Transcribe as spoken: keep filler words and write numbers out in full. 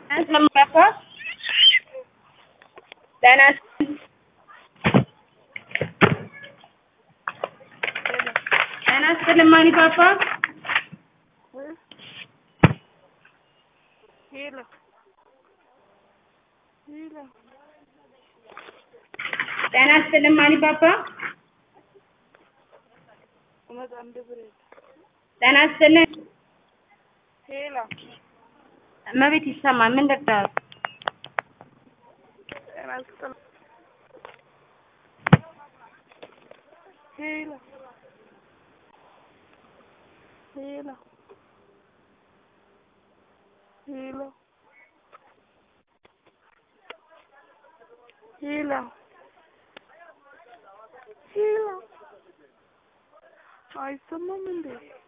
ስለማፋ ጤና ጤና ስለማኒ ፓፓ ሄሎ ሄሎ ጤና ስለማኒ ፓፓ ወመጣም ደብረ ጤና ስለ ሄሎ መቤት ይሰማል ምን ደርዳው ጤና ስለ ሄሎ ሄሎ ሄሎ ሄሎ ሄሎ አይሰማም እንዴ?